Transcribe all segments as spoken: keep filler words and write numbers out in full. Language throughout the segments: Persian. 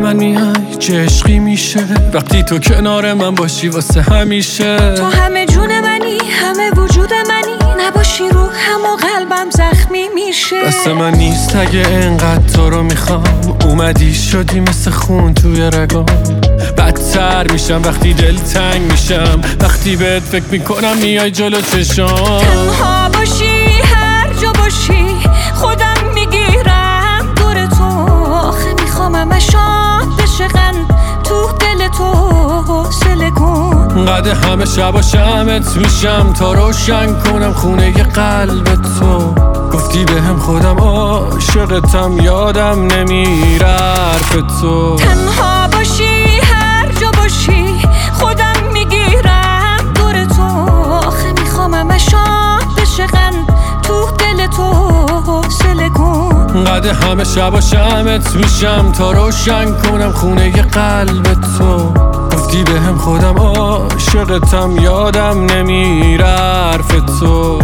من میای چه عشقی میشه وقتی تو کنار من باشی واسه همیشه. تو همه جون منی، همه وجود منی، نباشی روحم و قلبم زخمی میشه. دست من نیست اگه انقدر تو رو میخوام، اومدی شدی مثل خون توی رگام. بدتر میشم وقتی دل تنگ میشم، وقتی بهت فکر میکنم میای جلو چشام. تنها باشی هر جا باشی خودم میگیرم دور تو، آخه میخوامم اشاد بشه قند تو دل تو حوصله کن. قد همه شب و شمت میشم تا روشن کنم خونه ی قلب تو. گفتی بهم خودم عاشقتم یادم نمیره حرف تو. تنها باشی هر جا باشی خودم میگیرم دور تو، آخه میخوامم اشاد بشه قند تو دل تو حوصله کن. قد همه شب و شمت میشم تا روشن کنم خونه ی قلب تو. گفتی بهم خودم عاشقتم یادم نمیره حرف تو.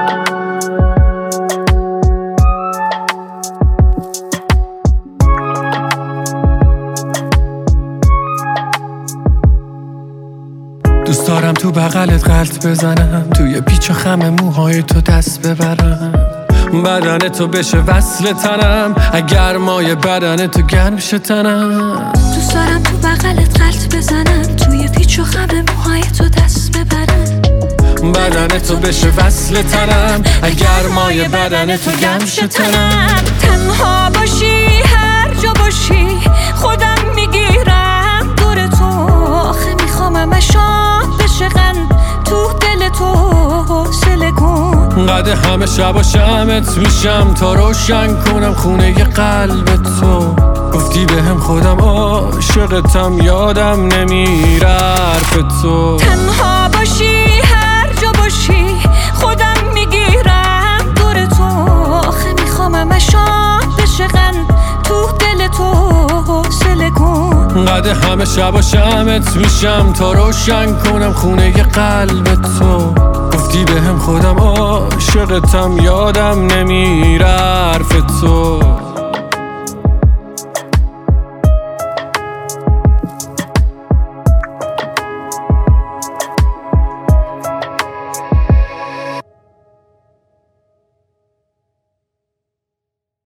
دوست دارم تو بغلت غلط بزنم، توی پیچ و خم موهای تو دست ببرم، بدن تو بشه وصل تنم، اگر مای بدن تو گرم شه تنم. دوست دارم تو بغلت غلط بزنم، توی پیچ و خم موهای تو دست ببرم، بدن تو بشه وصل تنم، اگر مای بدن تو گرم شه تنم. تنها باشی هر جا باشی خودم میگیرم دور تو، آخه میخوامم اشاد بشه قند تو دل تو حوصله کن. قد همه شب و شمت میشم تا روشن کنم خونه ی قلب تو. گفتی بهم خودم عاشقتم یادم نمیره حرف تو. تنها باشی هر جا باشی خودم میگیرم دور تو، آخه میخوامم اشاد بشه قند تو دل تو حوصله کن. قد همه شب و شمت میشم تا روشن کنم خونه ی قلب تو. گفتی بهم خودم عاشقتم یادم نمیره حرف تو.